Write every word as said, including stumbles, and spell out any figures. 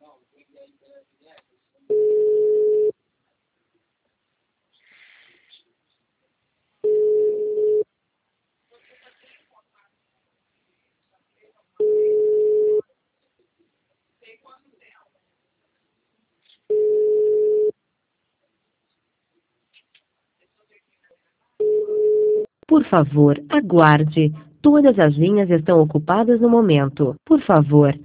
Por favor, aguarde. Todas as linhas estão ocupadas no momento. Por favor,